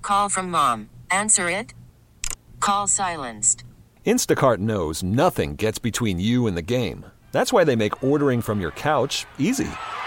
Call from mom. Answer it. Call silenced. Instacart knows nothing gets between you and the game. That's why they make ordering from your couch easy.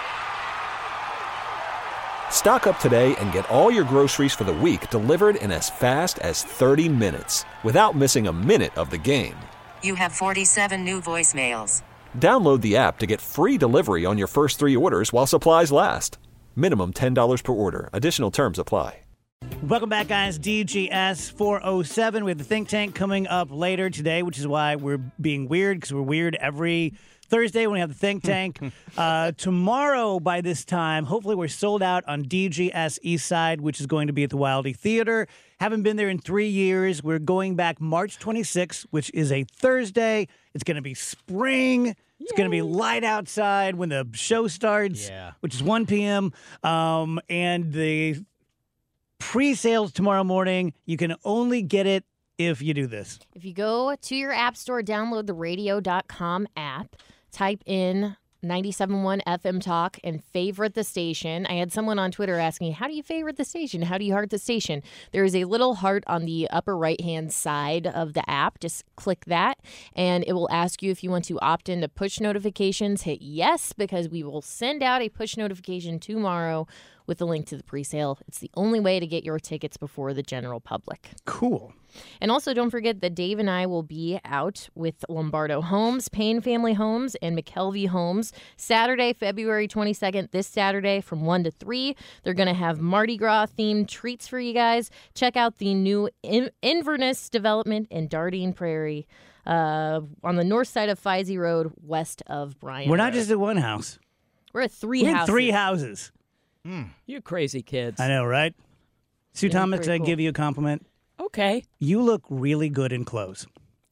Stock up today and get all your groceries for the week delivered in as fast as 30 minutes without missing a minute of the game. You have 47 new voicemails. Download the app to get free delivery on your first 3 orders while supplies last. Minimum $10 per order. Additional terms apply. Welcome back, guys. DGS 407. We have the Think Tank coming up later today, which is why we're being weird, because we're weird every Thursday when we have the Think Tank. Tomorrow, by this time, hopefully we're sold out on DGS East Side, which is going to be at the Wildey Theater. Haven't been there in 3 years. We're going back March 26th, which is a Thursday. It's going to be spring. It's going to be light outside when the show starts, which is 1 p.m. And the pre-sales tomorrow morning, you can only get it if you do this. If you go to your app store, download the radio.com app, type in 97.1 FM Talk, and favorite the station. I had someone on Twitter asking, how do you favorite the station? How do you heart the station? There is a little heart on the upper right-hand side of the app. Just click that, and it will ask you if you want to opt into push notifications. Hit yes, because we will send out a push notification tomorrow with a link to the pre-sale. It's the only way to get your tickets before the general public. Cool. And also, don't forget that Dave and I will be out with Lombardo Homes, Payne Family Homes, and McKelvey Homes Saturday, February 22nd, this Saturday from 1 to 3. They're going to have Mardi Gras-themed treats for you guys. Check out the new Inverness development in Dardine Prairie on the north side of Fisey Road, west of Bryan. We're not just at one house. We're at three We're houses. in 3 houses. You crazy kids. I know, right? Sue Thomas, pretty can I cool. give you a compliment? Okay. You look really good in clothes.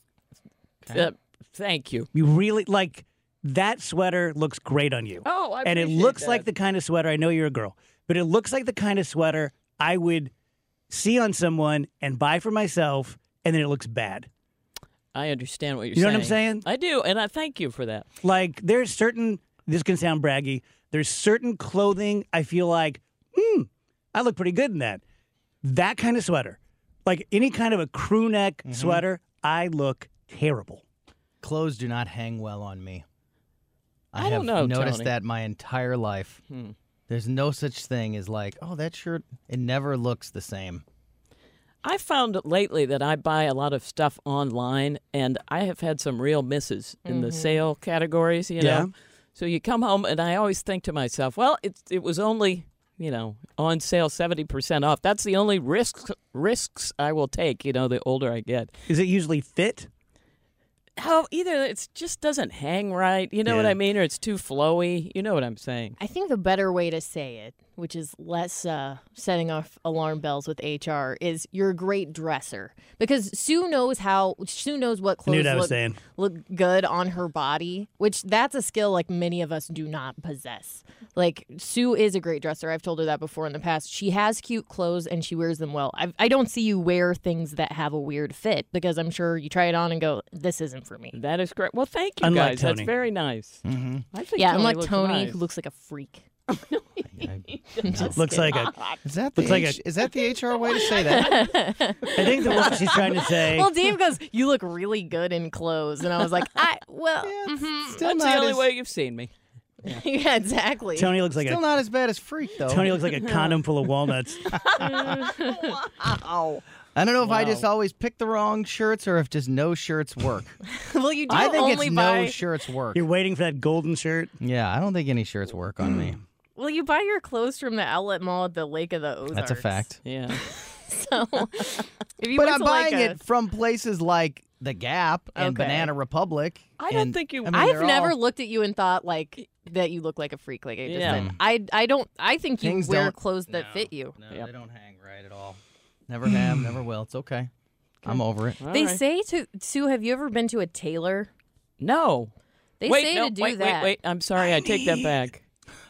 Thank you. You really, like, that sweater looks great on you. Oh, I And it appreciate looks that. like the kind of sweater, I know you're a girl, but it looks like the kind of sweater I would see on someone and buy for myself, and then it looks bad. I understand what you're You know saying. what I'm saying? I do, and I thank you for that. Like, there's certain, this can sound braggy, there's certain clothing I feel like, I look pretty good in that. That kind of sweater, like any kind of a crew neck sweater, I look terrible. Clothes do not hang well on me. I don't have know, noticed Tony. that my entire life. There's no such thing as like, oh, that shirt, it never looks the same. I found lately that I buy a lot of stuff online, and I have had some real misses in the sale categories, you know. Yeah. So you come home, and I always think to myself, well, it was only, on sale 70% off. That's the only risks I will take, the older I get. Is it usually fit? Oh, either it just doesn't hang right, you know what Yeah. I mean, or it's too flowy. You know what I'm saying. I think the better way to say it, which is less setting off alarm bells with HR, is you're a great dresser. Because Sue knows what I knew clothes what I was saying. look good on her body, which that's a skill like many of us do not possess. Like, Sue is a great dresser. I've told her that before in the past. She has cute clothes and she wears them well. I don't see you wear things that have a weird fit, because I'm sure you try it on and go, this isn't for me. That is great. Well, thank you, Unlike guys. Tony. That's very nice. Mm-hmm. I think Yeah, Tony unlike looks Tony, nice. who looks like a freak. Looks like a. Is that Looks like is that the HR way to say that? I think the what she's trying to say. Well, Dave goes, you look really good in clothes. And I was like, Still That's the not only as, way you've seen me. yeah, exactly. Tony looks like still a. not as bad as freak though. Tony looks like a condom full of walnuts. I don't know if I just always pick the wrong shirts or if just no shirts work. Well, you do I think only it's buy. no shirts work. You're waiting for that golden shirt. Yeah, I don't think any shirts work on me. Well, you buy your clothes from the outlet mall at the Lake of the Ozarks. That's a fact. Yeah. So, if you But went I'm to buying like it from places like The Gap and Okay. Banana Republic. I don't and, think you- I mean, I've they're never all- looked at you and thought like that you look like a freak. Like I just Yeah. said, I don't. I think you Things wear don't- clothes that no, fit you. No, Yep. they don't hang right at all. Never have, never will. It's okay. I'm over it. All They right. say to Sue, have you ever been to a tailor? No. They wait, say no, to do wait, that. Wait. I'm sorry. I take that back.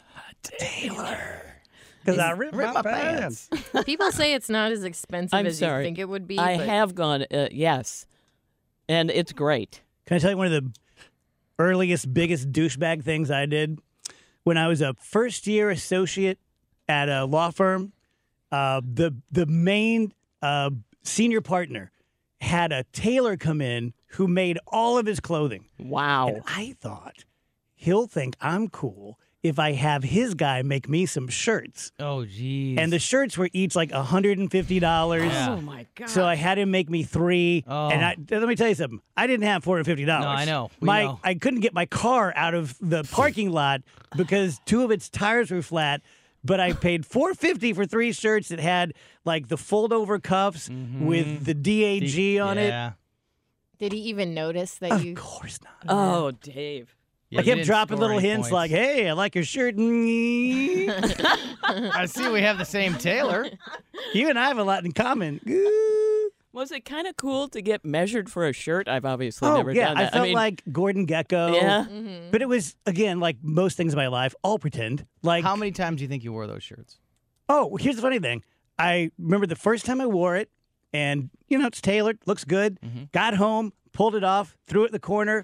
Because I ripped my pants. People say it's not as expensive I'm as sorry. you think it would be. I but have gone, yes. And it's great. Can I tell you one of the earliest, biggest douchebag things I did? When I was a first-year associate at a law firm, the main senior partner had a tailor come in who made all of his clothing. Wow. And I thought he'll think I'm cool if I have his guy make me some shirts. Oh, geez. And the shirts were each like $150. Yeah. Oh, my God. So I had him make me 3. Oh. And let me tell you something. I didn't have $450. No, I know. We know. I couldn't get my car out of the parking lot because 2 of its tires were flat. But I paid $450 for 3 shirts that had like the fold over cuffs with the DAG on it. Yeah. Did he even notice that Of you? course not. Oh, Dave. Yeah, I you kept didn't dropping score little any hints points. like, "Hey, I like your shirt." You I see we have the same tailor. and I have a lot in common. Was it kind of cool to get measured for a shirt? I've obviously Oh never yeah, done I that. felt mean, like Gordon Gekko. yeah. But it was again like most things in my life, all pretend. Like How many times do you think you wore those shirts? Oh, here's the funny thing. I remember the first time I wore it, and it's tailored, looks good. Got home, pulled it off, threw it in the corner.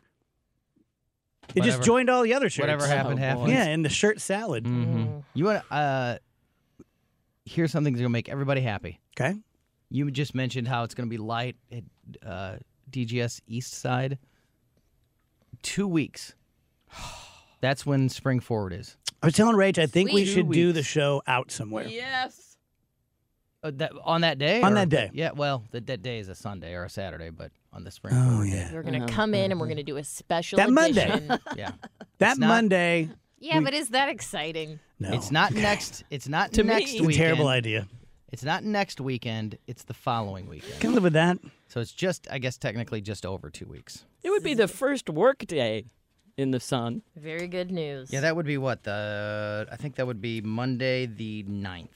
It just Whatever. joined all the other shirts. Whatever happened, boy. happened. Yeah, in the shirt salad. You want to here's something that's going to make everybody happy. Okay. You just mentioned how it's going to be light at DGS East Side. 2 weeks. That's when Spring Forward is. I was telling Rach, I think we Sweet. should 2 do weeks. the show out somewhere. Yes. On that day? On or- that day. Yeah, well, that day is a Sunday or a Saturday, but on the Spring Oh, Forward yeah. day. We're gonna come in and we're gonna do a special That Monday. edition. Yeah. That It's not- Monday. Yeah, but is that exciting? No. It's not next. It's not To me, next it's It's a weekend. terrible idea. It's not next weekend. It's the following weekend. Can I live with that? So it's just, I guess, technically just over 2 weeks. It would be the first work day in the sun. Very good news. Yeah, that would be what? I think that would be Monday the 9th.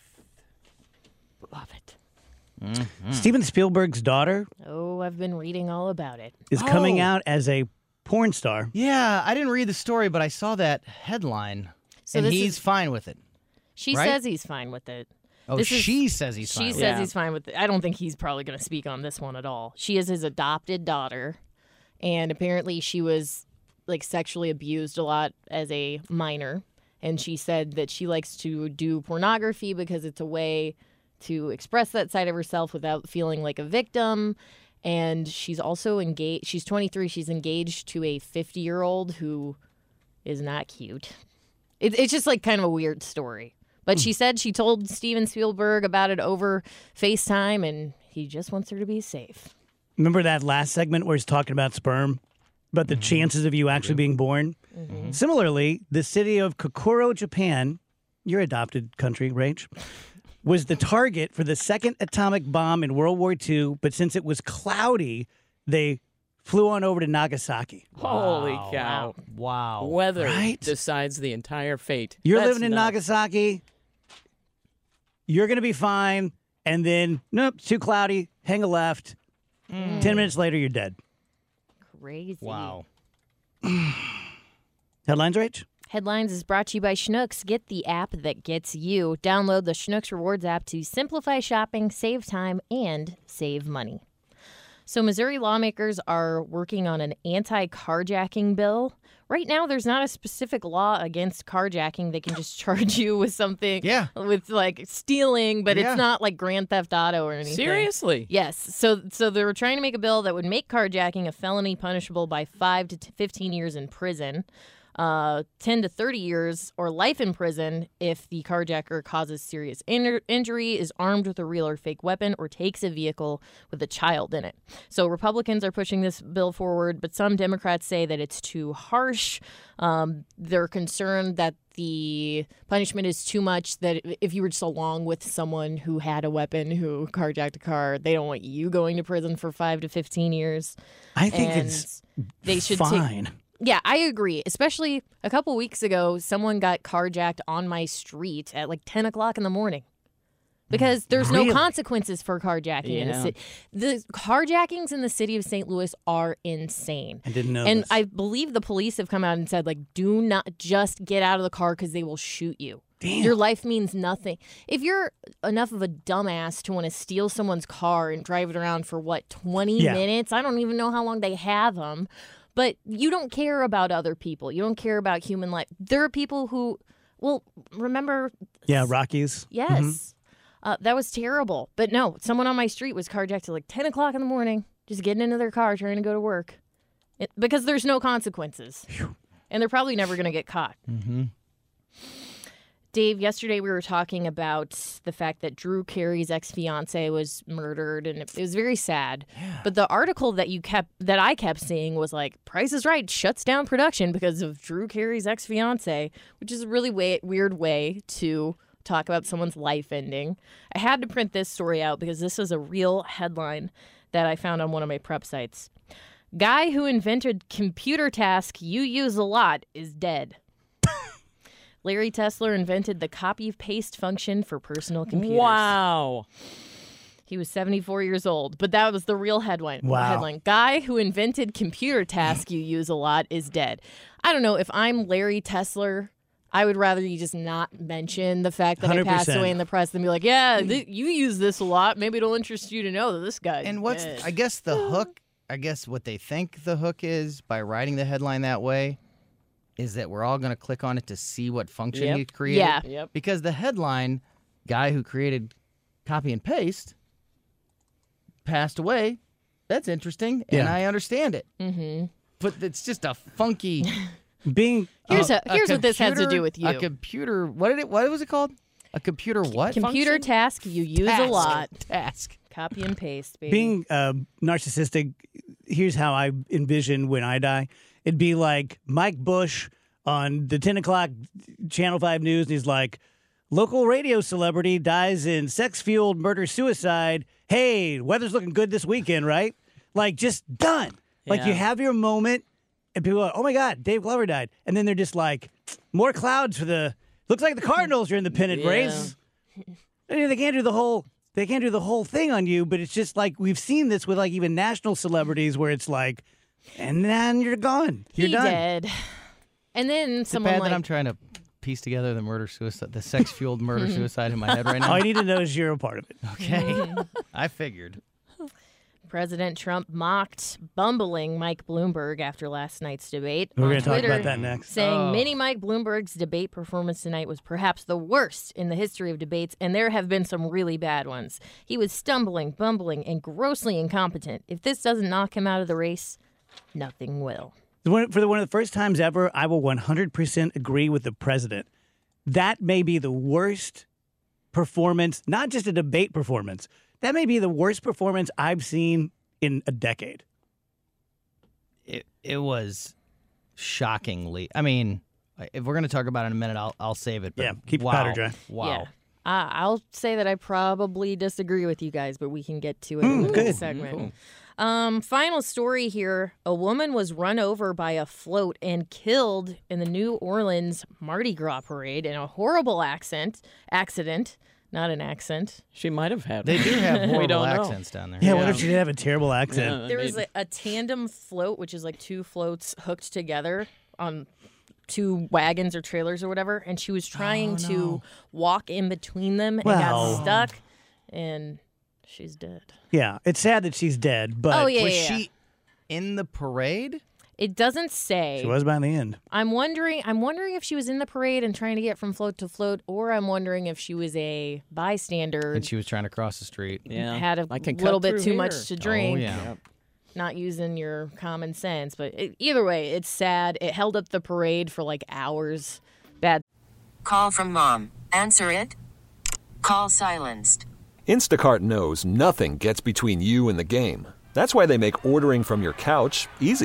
Love it. Steven Spielberg's daughter Oh, I've been reading all about it. is coming Oh. out as a porn star. Yeah, I didn't read the story, but I saw that headline, So and this he's is- fine with it. She Right? says he's fine with it. Oh, This is- she says he's fine She with says Yeah. he's fine with it. I don't think he's probably going to speak on this one at all. She is his adopted daughter, and apparently she was like sexually abused a lot as a minor. And she said that she likes to do pornography because it's a way to express that side of herself without feeling like a victim. And she's also engaged. She's 23. She's engaged to a 50-year-old who is not cute. It's just like kind of a weird story. But she said she told Steven Spielberg about it over FaceTime, and he just wants her to be safe. Remember that last segment where he's talking about sperm? About the chances of you actually being born? Similarly, the city of Kokoro, Japan, your adopted country, Rach, was the target for the second atomic bomb in World War II, but since it was cloudy, they flew on over to Nagasaki. Holy cow. Wow. Weather Right? decides the entire fate. You're That's living in nuts. Nagasaki, you're going to be fine, and then, nope, too cloudy, hang a left. 10 minutes later, you're dead. Crazy. Wow. Headlines, Rach? Headlines is brought to you by Schnucks. Get the app that gets you. Download the Schnucks Rewards app to simplify shopping, save time, and save money. So, Missouri lawmakers are working on an anti-carjacking bill. Right now, there's not a specific law against carjacking. They can just charge you with something, Yeah. with like stealing, but Yeah. it's not like Grand Theft Auto or anything. Seriously? Yes. So they were trying to make a bill that would make carjacking a felony punishable by 5 to 15 years in prison, 10 to 30 years or life in prison if the carjacker causes serious injury, is armed with a real or fake weapon, or takes a vehicle with a child in it. So Republicans are pushing this bill forward, but some Democrats say that it's too harsh. They're concerned that the punishment is too much, that if you were just along with someone who had a weapon who carjacked a car, they don't want you going to prison for 5 to 15 years. I think And it's they should take. fine. Yeah, I agree. Especially a couple weeks ago, someone got carjacked on my street at like 10 o'clock in the morning. Because there's Really? no consequences for carjacking in the Yeah. city. The carjackings in the city of St. Louis are insane. I didn't know And this. I believe the police have come out and said, like, do not just get out of the car because they will shoot you. Damn. Your life means nothing. If you're enough of a dumbass to want to steal someone's car and drive it around for, 20 Yeah. minutes? I don't even know how long they have them. But you don't care about other people. You don't care about human life. There are people who, well, remember, Yeah, Rockies. yes. That was terrible. But no, someone on my street was carjacked at like 10 o'clock in the morning, just getting into their car trying to go to work. Because there's no consequences. And they're probably never going to get caught. Mm-hmm. Dave, yesterday we were talking about the fact that Drew Carey's ex-fiance was murdered, and it was very sad. Yeah. But the article that I kept seeing was like, Price is Right shuts down production because of Drew Carey's ex-fiance, which is a really weird way to talk about someone's life ending. I had to print this story out because this was a real headline that I found on one of my prep sites. Guy who invented computer task you use a lot is dead. Larry Tesler invented the copy-paste function for personal computers. Wow. He was 74 years old, but that was the real headline. Wow. Headline. Guy who invented computer task you use a lot is dead. I don't know. If I'm Larry Tesler, I would rather you just not mention the fact that 100%. I passed away in the press than be like, yeah, you use this a lot. Maybe it'll interest you to know that this guy And what's, dead. I guess the hook, what they think the hook is by writing the headline that way is that we're all going to click on it to see what function you created. Yeah. Yep. Because the headline, guy who created copy and paste, passed away. That's interesting, and I understand it. Mm-hmm. But it's just a funky... Being Here's what this has to do with you. A computer... What was it called? A computer what? Computer function? task you use a lot. Task. Copy and paste, baby. being narcissistic, here's how I envision when I die. It'd be like Mike Bush on the 10 o'clock Channel 5 News, and he's like, local radio celebrity dies in sex-fueled murder-suicide. Hey, weather's looking good this weekend, right? Like, just done. Like, you have your moment, and people are like, oh, my God, Dave Glover died. And then they're just like, more clouds for the... Looks like the Cardinals are in the pennant race. I mean, they can't do the whole thing on you, but it's just like we've seen this with like even national celebrities where it's like, and then you're gone. You're he done. dead. And then It's someone bad like that I'm trying to piece together the murder-suicide, the sex-fueled murder-suicide in my head right now. All you need to know is you're a part of it. Okay. I figured. President Trump mocked bumbling Mike Bloomberg after last night's debate. We're on going to talk Twitter, about that next. saying mini Mike Bloomberg's debate performance tonight was perhaps the worst in the history of debates, and there have been some really bad ones. He was stumbling, bumbling, and grossly incompetent. If this doesn't knock him out of the race, nothing will. For one of the first times ever, I will 100% agree with the president. That may be the worst performance, not just a debate performance. That may be the worst performance I've seen in a decade. It was shockingly. I mean, if we're going to talk about it in a minute, I'll save it. But Yeah, keep wow, your powder dry. Wow. Yeah. I'll say that I probably disagree with you guys, but we can get to it in the good. next segment. Final story here. A woman was run over by a float and killed in the New Orleans Mardi Gras parade in a horrible accident. Not an accent. She might have had They one. do have We horrible don't know. accents down there. Yeah, what if she did have a terrible accent? Yeah, There was a tandem float, which is like two floats hooked together on two wagons or trailers or whatever, and she was trying to walk in between them and Well. got stuck, and she's dead. Yeah, it's sad that she's dead, but Was she in the parade? It doesn't say. she was by the end. I'm wondering if she was in the parade and trying to get from float to float, or I'm wondering if she was a bystander, And she was trying to cross the street. Yeah. had a I can cut little bit through too here. much to drink, Oh, yeah. not using your common sense. But either way, it's sad. It held up the parade for like hours. Bad. Call from mom. Answer it. Call silenced. Instacart knows nothing gets between you and the game. That's why they make ordering from your couch easy.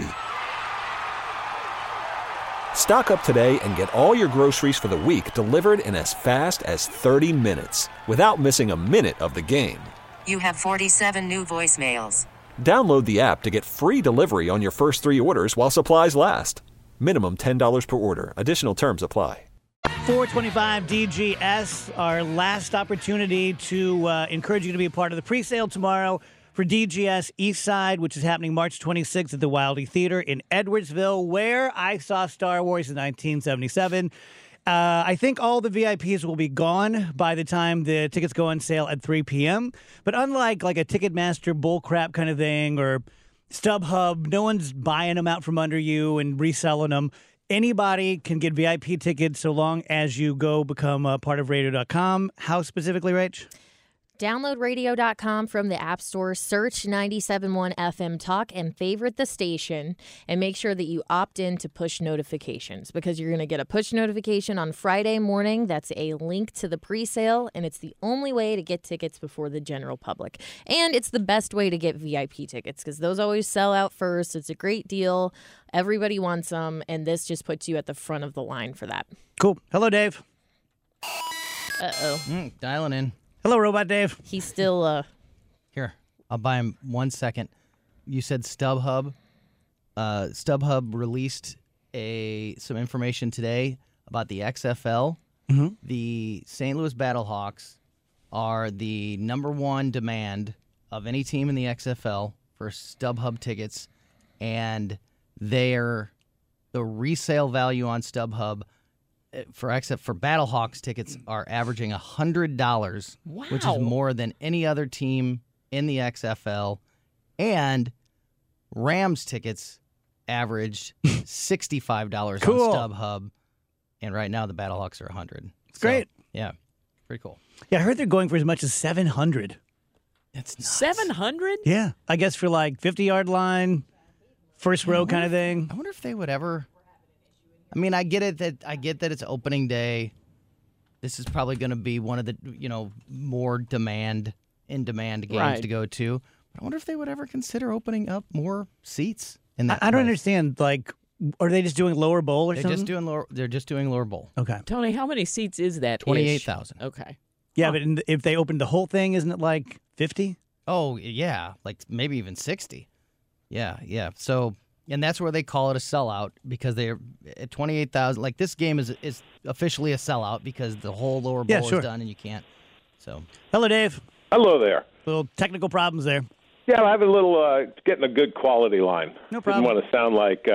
Stock up today and get all your groceries for the week delivered in as fast as 30 minutes without missing a minute of the game. You have 47 new voicemails. Download the app to get free delivery on your first 3 orders while supplies last. Minimum $10 per order. Additional terms apply. 425 DGS, our last opportunity to encourage you to be a part of the pre-sale tomorrow for DGS East Side, which is happening March 26th at the Wildey Theater in Edwardsville, where I saw Star Wars in 1977. I think all the VIPs will be gone by the time the tickets go on sale at 3 p.m. But unlike like a Ticketmaster bullcrap kind of thing or StubHub, no one's buying them out from under you and reselling them. Anybody can get VIP tickets so long as you go become a part of radio.com. How specifically, Rach? Download radio.com from the App Store, search 97.1 FM Talk, and favorite the station. And make sure that you opt in to push notifications because you're going to get a push notification on Friday morning. That's a link to the pre-sale, and it's the only way to get tickets before the general public. And it's the best way to get VIP tickets because those always sell out first. It's a great deal. Everybody wants them, and this just puts you at the front of the line for that. Cool. Hello, Dave. Uh-oh. Dialing in. Hello, Robot Dave. He's still... Here, I'll buy him 1 second. You said StubHub. StubHub released some information today about the XFL. Mm-hmm. The St. Louis Battlehawks are the number one demand of any team in the XFL for StubHub tickets, and the resale value on StubHub for Battlehawks tickets are averaging $100, which is more than any other team in the XFL, and Rams tickets averaged $65 Cool. on StubHub, and right now the Battlehawks are $100. It's great. Yeah, pretty cool. Yeah, I heard they're going for as much as 700. It's nuts. 700? Yeah, I guess for like 50-yard line, first row kind of thing. I wonder if they would ever. I mean, I get that it's opening day. This is probably going to be one of the more in-demand games Right. to go to. But I wonder if they would ever consider opening up more seats in that. I don't price. understand. Like, are they just doing lower bowl or They're something? just doing lower bowl. Okay. Tony, how many seats is that? 28,000. Okay. Yeah, but if they opened the whole thing, isn't it like 50? Oh yeah, like maybe even 60. Yeah. So. And that's where they call it a sellout because they're at 28,000. Like this game is officially a sellout because the whole lower bowl sure. is done and you can't. So Hello, Dave. Hello there. Little technical problems there. Yeah, I have a little getting a good quality line. No problem. Didn't want to sound like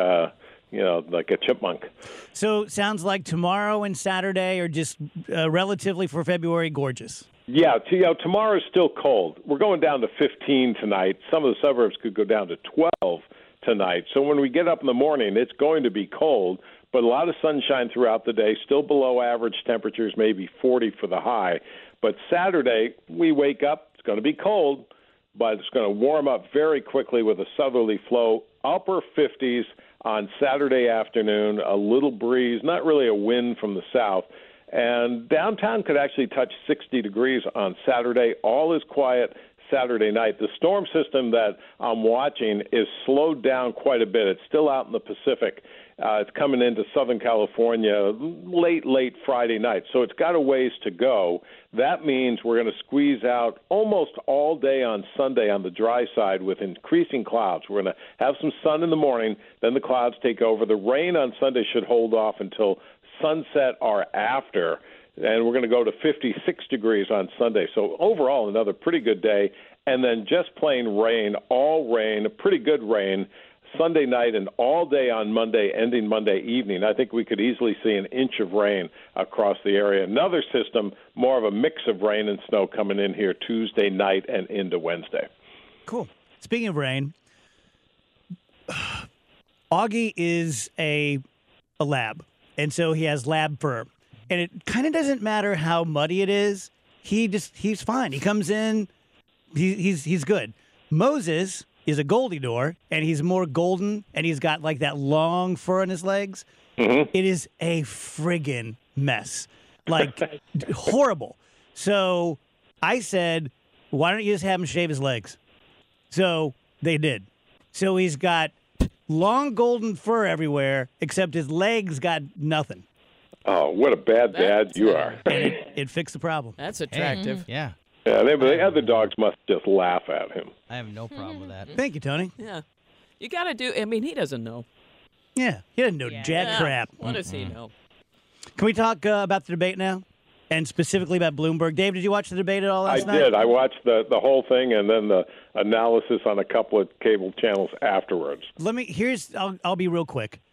like a chipmunk. So sounds like tomorrow and Saturday are just relatively for February gorgeous. Yeah, tomorrow's still cold. We're going down to 15 tonight. Some of the suburbs could go down to 12 tonight. So when we get up in the morning, it's going to be cold, but a lot of sunshine throughout the day, still below average temperatures, maybe 40 for the high. But Saturday, we wake up, it's going to be cold, but it's going to warm up very quickly with a southerly flow, upper 50s on Saturday afternoon, a little breeze, not really a wind from the south. And downtown could actually touch 60 degrees on Saturday. All is quiet Saturday night. The storm system that I'm watching is slowed down quite a bit. It's still out in the Pacific. It's coming into Southern California late Friday night. So it's got a ways to go. That means we're going to squeeze out almost all day on Sunday on the dry side with increasing clouds. We're going to have some sun in the morning, then the clouds take over. The rain on Sunday should hold off until sunset or after. And we're going to go to 56 degrees on Sunday. So overall, another pretty good day. And then just plain rain, all rain, pretty good rain, Sunday night and all day on Monday, ending Monday evening. I think we could easily see an inch of rain across the area. Another system, more of a mix of rain and snow coming in here Tuesday night and into Wednesday. Cool. Speaking of rain, Augie is a lab, and so he has lab fur. And it kind of doesn't matter how muddy it is. He's fine. He comes in, he's good. Moses is a Goldie-Dor, and he's more golden, and he's got like that long fur on his legs. Mm-hmm. It is a friggin' mess. Like, horrible. So I said, why don't you just have him shave his legs? So they did. So he's got long golden fur everywhere, except his legs got nothing. Oh, what a bad dad you are. And it fixed the problem. That's attractive. Yeah. Yeah, the other dogs must just laugh at him. I have no problem with that. Thank you, Tony. Yeah. You got to do, I mean, he doesn't know. Yeah, he doesn't know jack crap. What does he know? Can we talk about the debate now? And specifically about Bloomberg. Dave, did you watch the debate at all last night? I did. I watched the whole thing and then the analysis on a couple of cable channels afterwards. I'll be real quick.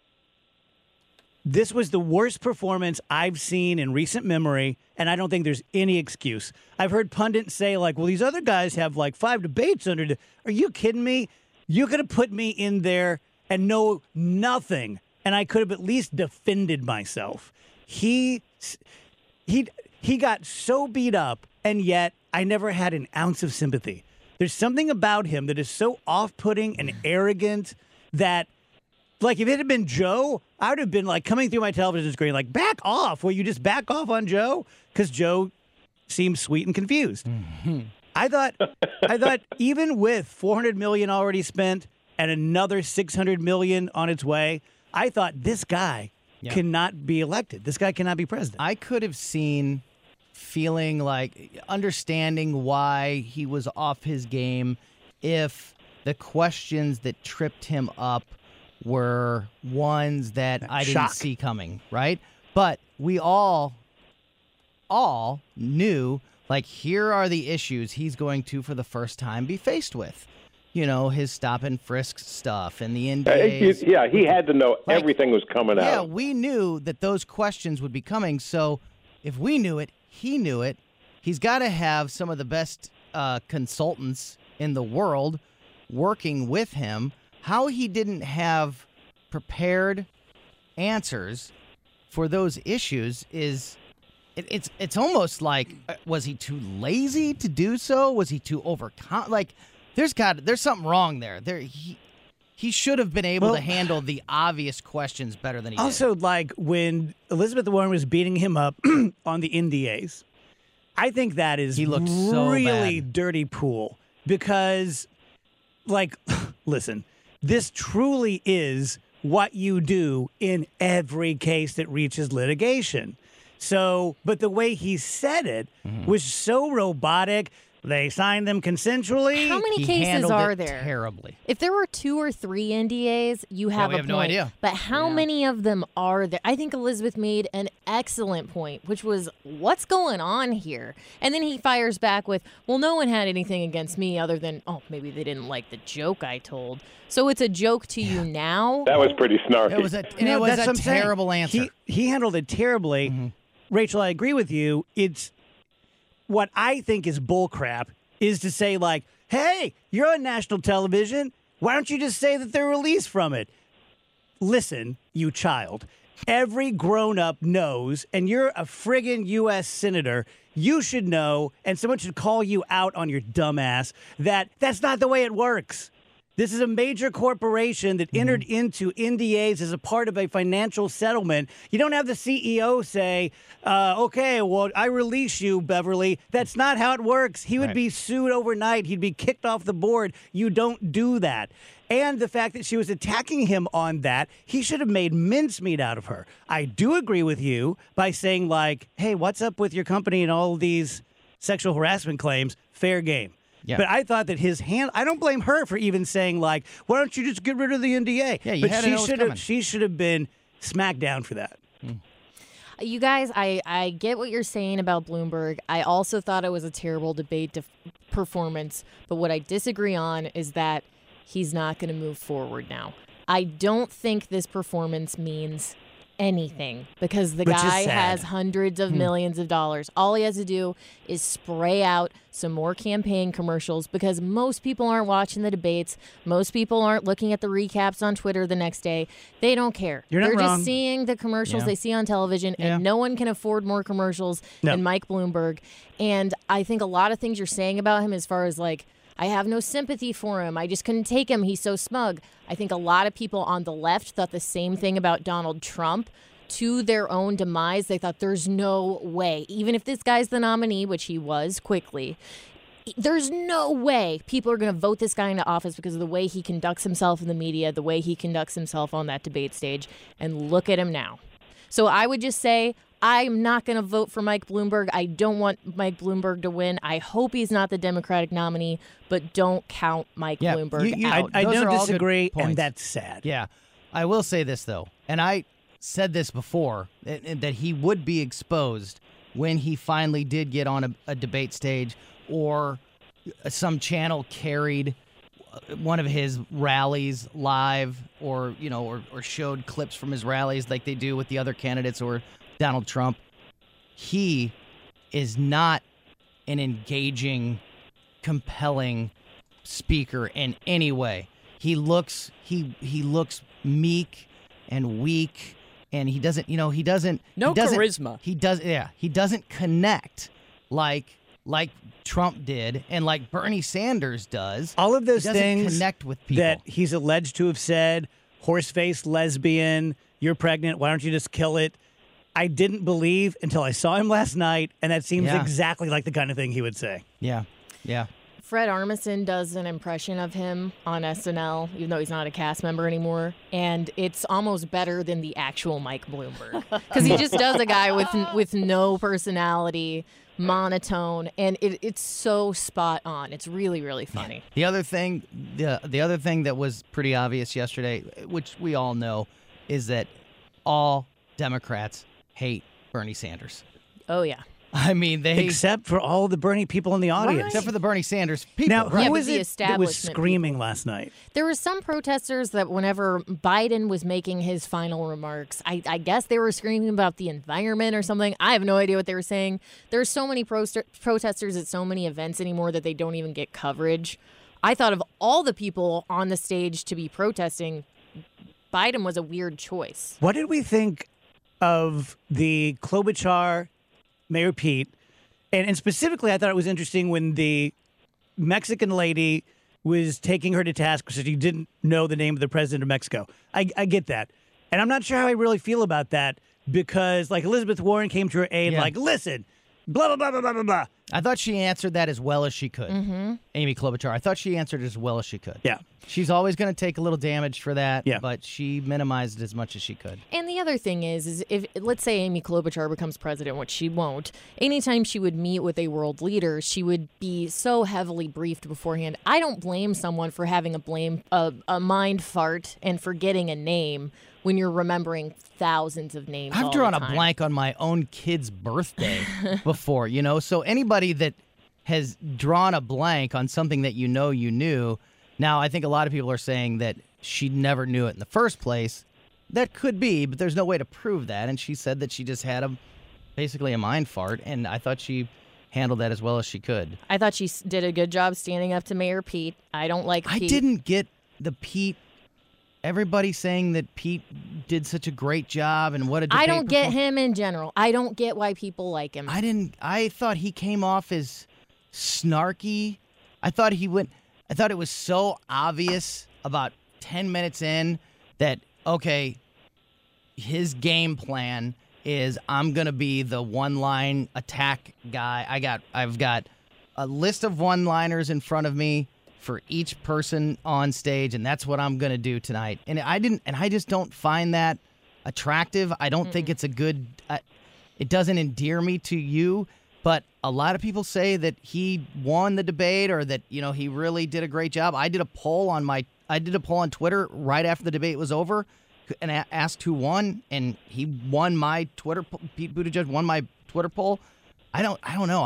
This was the worst performance I've seen in recent memory, and I don't think there's any excuse. I've heard pundits say, like, well, these other guys have, like, 5 debates under. Are you kidding me? You could have put me in there and know nothing, and I could have at least defended myself. He got so beat up and yet I never had an ounce of sympathy. There's something about him that is so off-putting and arrogant that, like, if it had been Joe, I would have been, like, coming through my television screen, like, back off. Will you just back off on Joe? Because Joe seems sweet and confused. Mm-hmm. I thought even with $400 million already spent and another $600 million on its way, I thought this guy cannot be elected. This guy cannot be president. I could have seen feeling like understanding why he was off his game if the questions that tripped him up were ones that I didn't Shock. see coming, right? But we all knew, like, here are the issues he's going to, for the first time, be faced with. You know, his stop and frisk stuff and the NDAs. Yeah, he had to know Like, everything was coming Yeah, out. we knew that those questions would be coming. So if we knew it, he knew it. He's got to have some of the best consultants in the world working with him. How he didn't have prepared answers for those issues is it's almost like, was he too lazy to do so? Was he too overcome? Like, there's something wrong there. He should have been able to handle the obvious questions better than he did. Also, like, when Elizabeth Warren was beating him up on the NDAs, I think that is He looked so really bad. dirty pool because, like, listen, this truly is what you do in every case that reaches litigation. So, but the way he said it was so robotic. They signed them consensually. How many He cases handled are it there? terribly. If there were 2 or 3 NDAs, you have we a have point. no idea. But how many of them are there? I think Elizabeth made an excellent point, which was, what's going on here? And then he fires back with, well, no one had anything against me other than, oh, maybe they didn't like the joke I told. So it's a joke to you now? That was pretty snarky. It was a No, that's what a I'm saying. terrible answer. He handled it terribly. Rachel, I agree with you. It's what I think is bullcrap is to say, like, hey, you're on national television. Why don't you just say that they're released from it? Listen, you child. Every grown-up knows, and you're a friggin' U.S. senator, you should know, and someone should call you out on your dumb ass, that that's not the way it works. This is a major corporation that entered into NDAs as a part of a financial settlement. You don't have the CEO say, okay, well, I release you, Beverly. That's not how it works. He would be sued overnight. He'd be kicked off the board. You don't do that. And the fact that she was attacking him on that, he should have made mincemeat out of her. I do agree with you by saying, like, hey, what's up with your company and all these sexual harassment claims? Fair game. Yeah. But I thought that I don't blame her for even saying, like, why don't you just get rid of the NDA? Yeah, you but had to know it was coming. she should have been smacked down for that. You guys, I get what you're saying about Bloomberg. I also thought it was a terrible debate performance. But what I disagree on is that he's not going to move forward now. I don't think this performance means anything because the Which is guy sad. has hundreds of millions of dollars. All he has to do is spray out some more campaign commercials because most people aren't watching the debates. Most people aren't looking at the recaps on Twitter the next day. They don't care. You're not They're wrong. just seeing the commercials Yeah. they see on television, Yeah. and no one can afford more commercials No. than Mike Bloomberg. And I think a lot of things you're saying about him as far as like, I have no sympathy for him. I just couldn't take him. He's so smug. I think a lot of people on the left thought the same thing about Donald Trump. To their own demise, they thought there's no way, even if this guy's the nominee, which he was quickly, there's no way people are going to vote this guy into office because of the way he conducts himself in the media, the way he conducts himself on that debate stage. And look at him now. So I would just say, I'm not going to vote for Mike Bloomberg. I don't want Mike Bloomberg to win. I hope he's not the Democratic nominee, but don't count Mike Yeah, Bloomberg you- out. I Those don't are all good disagree, and points. that's sad. Yeah. I will say this, though, and I said this before, that he would be exposed when he finally did get on a debate stage or some channel carried one of his rallies live or showed clips from his rallies like they do with the other candidates or Donald Trump. He is not an engaging, compelling speaker in any way. He looks meek and weak, and he doesn't No charisma. He doesn't connect like like Trump did and like Bernie Sanders does. All of those He doesn't things connect with people. that he's alleged to have said, horse-faced lesbian, you're pregnant, why don't you just kill it? I didn't believe until I saw him last night, and that seems Yeah. exactly like the kind of thing he would say. Yeah. Fred Armisen does an impression of him on SNL, even though he's not a cast member anymore, and it's almost better than the actual Mike Bloomberg because he just does a guy with no personality, monotone, and it's so spot on. It's really, really funny. The other thing, the other thing that was pretty obvious yesterday, which we all know, is that all Democrats hate Bernie Sanders. Oh yeah. I mean, Except for all the Bernie people in the audience. except for the Bernie Sanders people. Now, right? who but was the it that was establishment screaming last night? There were some protesters that whenever Biden was making his final remarks, I guess they were screaming about the environment or something. I have no idea what they were saying. There are so many protesters at so many events anymore that they don't even get coverage. I thought of all the people on the stage to be protesting, Biden was a weird choice. What did we think of the Klobuchar, Mayor Pete? And specifically, I thought it was interesting when the Mexican lady was taking her to task because she didn't know the name of the president of Mexico. I get that. And I'm not sure how I really feel about that because, like, Elizabeth Warren came to her aid, Yeah. like, listen, blah, blah, blah, blah, blah, blah, blah. I thought she answered that as well as she could. Mm-hmm. Amy Klobuchar. I thought she answered as well as she could. Yeah. She's always going to take a little damage for that, Yeah. but she minimized it as much as she could. And the other thing is if let's say Amy Klobuchar becomes president, which she won't, anytime she would meet with a world leader, she would be so heavily briefed beforehand. I don't blame someone for having a mind fart and forgetting a name when you're remembering thousands of names. I've all drawn the a time. blank on my own kid's birthday before, so anybody that has drawn a blank on something that you knew. Now, I think a lot of people are saying that she never knew it in the first place. That could be, but there's no way to prove that. And she said that she just had basically a mind fart, and I thought she handled that as well as she could. I thought she did a good job standing up to Mayor Pete. I don't like Pete. I didn't get the Pete. Everybody saying that Pete did such a great job and what a debate I don't get performance. him in general. I don't get why people like him. I thought he came off as snarky. I thought it was so obvious about 10 minutes in that, okay, his game plan is I'm going to be the one-line attack guy. I've got a list of one-liners in front of me for each person on stage, and that's what I'm going to do tonight. And I just don't find that attractive. I don't think it's a good it doesn't endear me to you. But a lot of people say that he won the debate or that, he really did a great job. I did a poll on Twitter right after the debate was over and asked who won, and he won my Twitter. Pete Buttigieg won my Twitter poll. I don't know.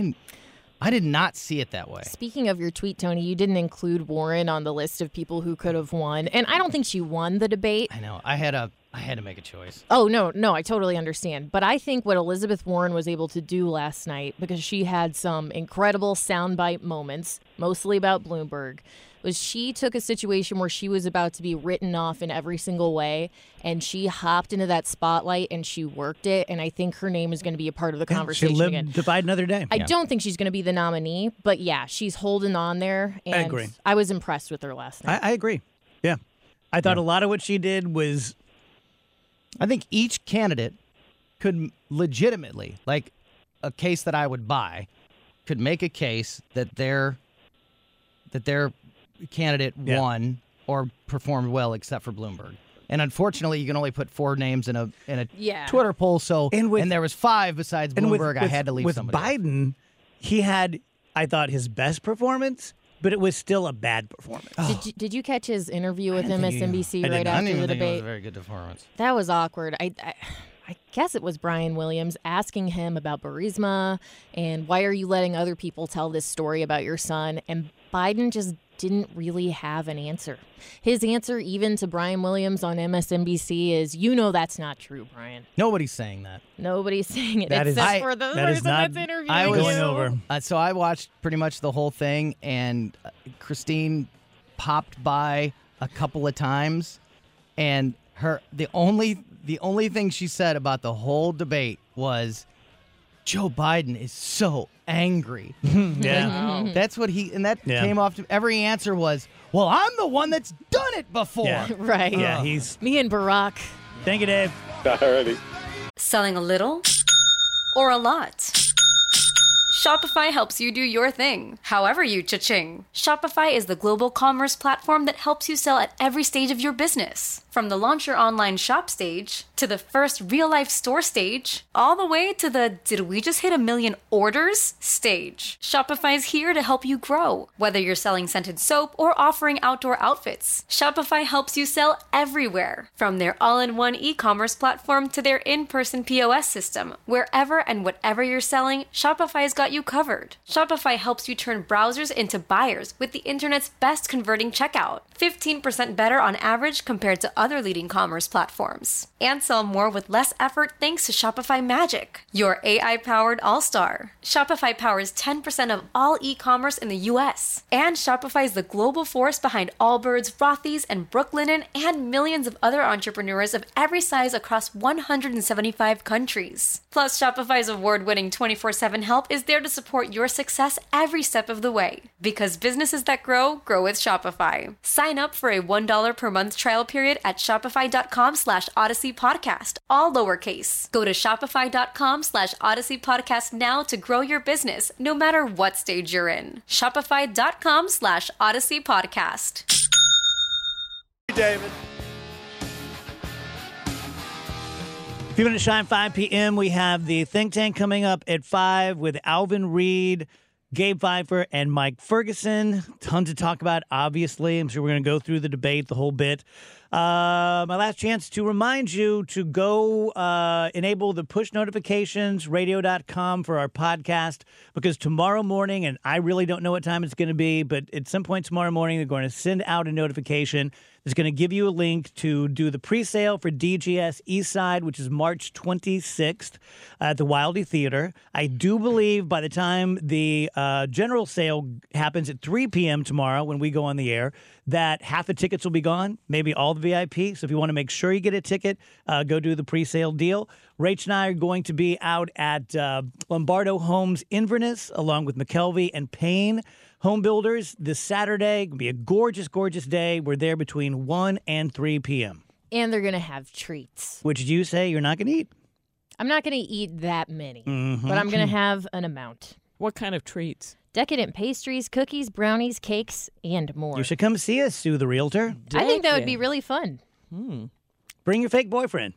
I did not see it that way. Speaking of your tweet, Tony, you didn't include Warren on the list of people who could have won. And I don't think she won the debate. I know. I had to make a choice. Oh, no, I totally understand. But I think what Elizabeth Warren was able to do last night, because she had some incredible soundbite moments, mostly about Bloomberg, was she took a situation where she was about to be written off in every single way, and she hopped into that spotlight and she worked it. And I think her name is going to be a part of the conversation She lived again. to fight another day. I don't think she's going to be the nominee, but yeah, she's holding on there. And I agree. I was impressed with her last night. I agree. Yeah. I thought a lot of what she did was I think each candidate could legitimately, like a case that I would buy, could make a case that their candidate won or performed well, except for Bloomberg. And unfortunately, you can only put 4 names in a Yeah. Twitter poll. So And there was 5 besides Bloomberg. I had to leave with somebody else. Biden, he had, I thought, his best performance, but it was still a bad performance. Did you catch his interview with MSNBC I did right not. I after didn't the even think it was debate? a very good performance. That was awkward. I guess it was Brian Williams asking him about Burisma and why are you letting other people tell this story about your son? And Biden just didn't really have an answer. His answer, even to Brian Williams on MSNBC, is, that's not true, Brian. Nobody's saying that. Nobody's saying it That is- except for the that is person not- that's interviewing I was you. going over. So I watched pretty much the whole thing, and Christine popped by a couple of times, and the only thing she said about the whole debate was, Joe Biden is so angry. Yeah. That's what that Yeah. came off to every answer was, well, I'm the one that's done it before. Yeah. Right. Yeah, he's. Me and Barack. Thank you, Dave. Alrighty. Selling a little or a lot? Shopify helps you do your thing, however you cha-ching. Shopify is the global commerce platform that helps you sell at every stage of your business. From the launch your online shop stage, to the first real-life store stage, all the way to the did we just hit 1 million orders stage. Shopify's here to help you grow. Whether you're selling scented soap or offering outdoor outfits, Shopify helps you sell everywhere. From their all-in-one e-commerce platform to their in-person POS system. Wherever and whatever you're selling, Shopify's got you covered. Shopify helps you turn browsers into buyers with the internet's best converting checkout. 15% better on average compared to other leading commerce platforms. And sell more with less effort thanks to Shopify Magic, your AI-powered all-star. Shopify powers 10% of all e-commerce in the U.S. And Shopify is the global force behind Allbirds, Rothy's, and Brooklinen, and millions of other entrepreneurs of every size across 175 countries. Plus, Shopify's award-winning 24/7 help is there to support your success every step of the way. Because businesses that grow, grow with Shopify. Sign up for a $1 per month trial period at shopify.com/Odyssey Podcast, all lowercase. Go to shopify.com/Odyssey Podcast now to grow your business, no matter what stage you're in. Shopify.com/Odyssey Podcast. David. Few minutes shy 5 p.m. We have the Think Tank coming up at 5 with Alvin Reed, Gabe Pfeiffer, and Mike Ferguson. Tons to talk about, obviously. I'm sure we're going to go through the debate, the whole bit. My last chance to remind you to go enable the push notifications, radio.com for our podcast, because tomorrow morning, and I really don't know what time it's going to be, but at some point tomorrow morning, they're going to send out a notification that's going to give you a link to do the pre-sale for DGS Eastside, which is March 26th at the Wildey Theater. I do believe by the time the general sale happens at 3 p.m. tomorrow when we go on the air, that half the tickets will be gone, maybe all the VIP. So if you want to make sure you get a ticket, go do the pre-sale deal. Rach and I are going to be out at Lombardo Homes Inverness, along with McKelvey and Payne Home Builders this Saturday. It'll be a gorgeous, gorgeous day. We're there between 1 and 3 p.m. And they're going to have treats. Which you say you're not going to eat? I'm not going to eat that many, but I'm going to have an amount. What kind of treats? Decadent pastries, cookies, brownies, cakes, and more. You should come see us, Sue the Realtor. I think that would be really fun. Bring your fake boyfriend.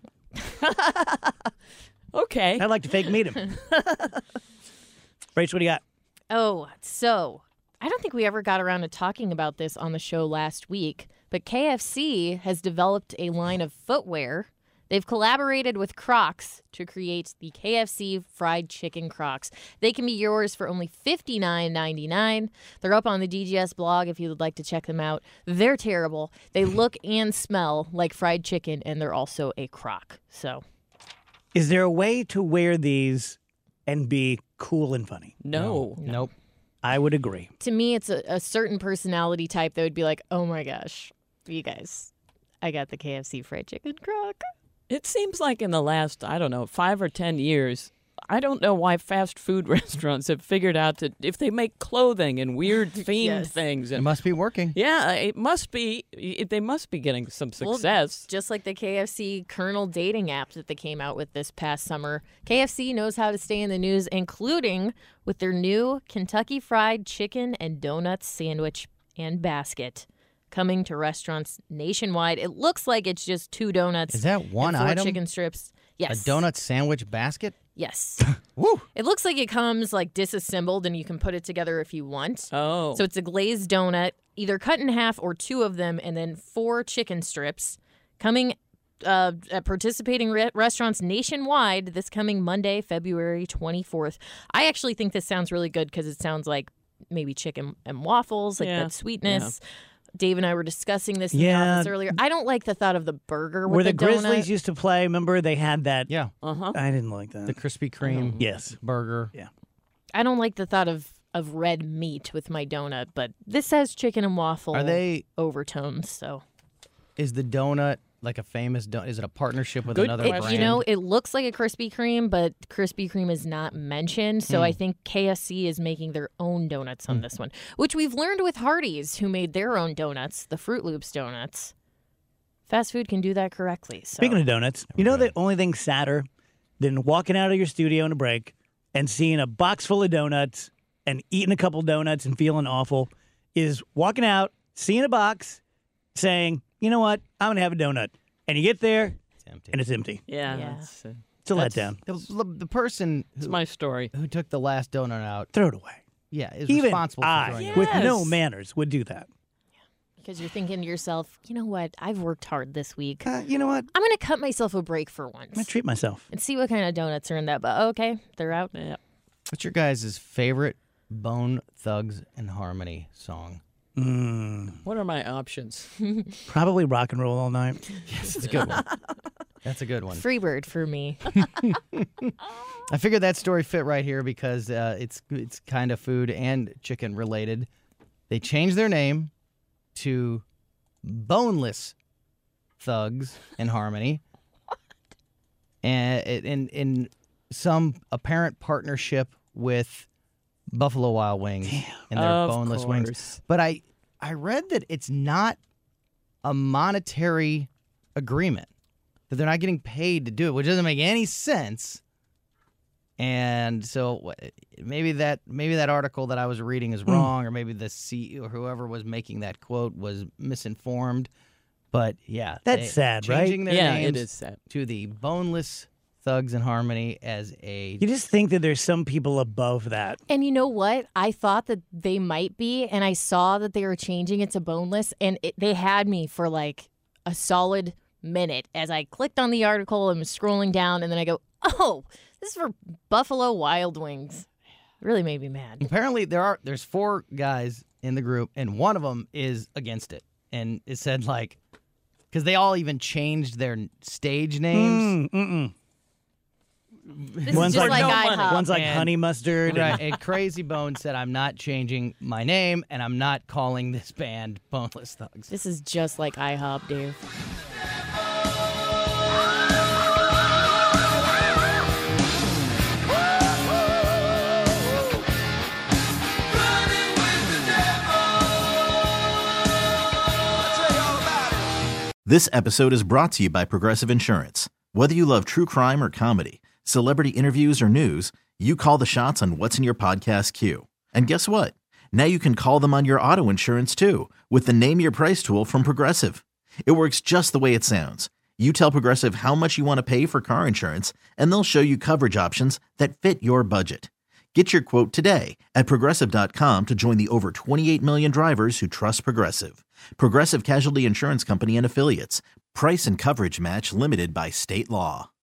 Okay. I'd like to fake meet him. Rach, what do you got? Oh, so I don't think we ever got around to talking about this on the show last week, but KFC has developed a line of footwear. They've collaborated with Crocs to create the KFC fried chicken Crocs. They can be yours for only $59.99. They're up on the DGS blog if you would like to check them out. They're terrible. They look and smell like fried chicken, and they're also a Croc. So, is there a way to wear these and be cool and funny? No. Nope. I would agree. To me, it's a certain personality type that would be like, oh my gosh, you guys, I got the KFC fried chicken Croc. It seems like in the last, 5 or 10 years, I don't know why fast food restaurants have figured out that if they make clothing and weird themed things. It And, must be working. yeah, it must be. They must be getting some success. Just like the KFC Colonel dating app that they came out with this past summer, KFC knows how to stay in the news, including with their new Kentucky Fried Chicken and Donuts sandwich and basket. Coming to restaurants nationwide. It looks like it's just 2 donuts. Is that one and 4 item? chicken strips. Yes. A donut sandwich basket? Yes. Woo! It looks like it comes like disassembled and you can put it together if you want. Oh. So it's a glazed donut, either cut in half or 2 of them, and then 4 chicken strips. Coming at participating restaurants nationwide this coming Monday, February 24th. I actually think this sounds really good because it sounds like maybe chicken and waffles, like that sweetness. Yeah. Dave and I were discussing this in the office earlier. I don't like the thought of the burger with Where the donut. Grizzlies used to play, remember they had that? Yeah. I didn't like that. The Krispy Kreme Yes. burger. Yeah. I don't like the thought of red meat with my donut, but this has chicken and waffle Are they? overtones, so. Is the donut like a famous donut? Is it a partnership with Good another question. brand? You know, it looks like a Krispy Kreme, but Krispy Kreme is not mentioned. So I think KFC is making their own donuts on this one, which we've learned with Hardee's, who made their own donuts, the Fruit Loops donuts. Fast food can do that correctly. So. Speaking of donuts, you know the only thing sadder than walking out of your studio in a break and seeing a box full of donuts and eating a couple donuts and feeling awful is walking out, seeing a box, saying, you know what, I'm going to have a donut. And you get there, It's empty. and it's empty. Yeah, Yeah. That's, It's a letdown. The person it's who, my story. who took the last donut out, Throw it away. is Even responsible for I, throwing it with out. no Yes. manners, would do that. Because you're thinking to yourself, you know what, I've worked hard this week. You know what? I'm going to cut myself a break for I'm going once to treat myself. and see what kind of donuts are in that. But okay, they're out. Yeah. What's your guys' favorite Bone Thugs and Harmony song? What are my options? Probably rock and roll all night. Yes, it's a good one. That's a good one. Freebird for me. I figured that story fit right here because it's kind of food and chicken related. They changed their name to Boneless Thugs and Harmony, and in some apparent partnership with Buffalo Wild Wings and their Of boneless wings. course. But I read that it's not a monetary agreement, that they're not getting paid to do it, which doesn't make any sense. And so maybe that article that I was reading is wrong, or maybe the CEO or whoever was making that quote was misinformed. But yeah, That's sad, right? changing their Yeah, names it is sad. to the Boneless Thugs and Harmony as a You just think that there's some people above that. And you know what? I thought that they might be, and I saw that they were changing it to boneless, and they had me for like a solid minute as I clicked on the article and was scrolling down, and then I go, oh, this is for Buffalo Wild Wings. It really made me mad. Apparently, there's 4 guys in the group, and one of them is against it, and it said like, because they all even changed their stage names. This One's is just like like no money. IHOP. One's like And- honey mustard. Right, and Crazy Bone said, "I'm not changing my name, and I'm not calling this band Boneless Thugs." This is just like IHOP, Dave. This episode is brought to you by Progressive Insurance. Whether you love true crime or comedy, celebrity interviews or news, you call the shots on what's in your podcast queue. And guess what? Now you can call them on your auto insurance too with the Name Your Price tool from Progressive. It works just the way it sounds. You tell Progressive how much you want to pay for car insurance, and they'll show you coverage options that fit your budget. Get your quote today at Progressive.com to join the over 28 million drivers who trust Progressive. Progressive Casualty Insurance Company and Affiliates. Price and coverage match limited by state law.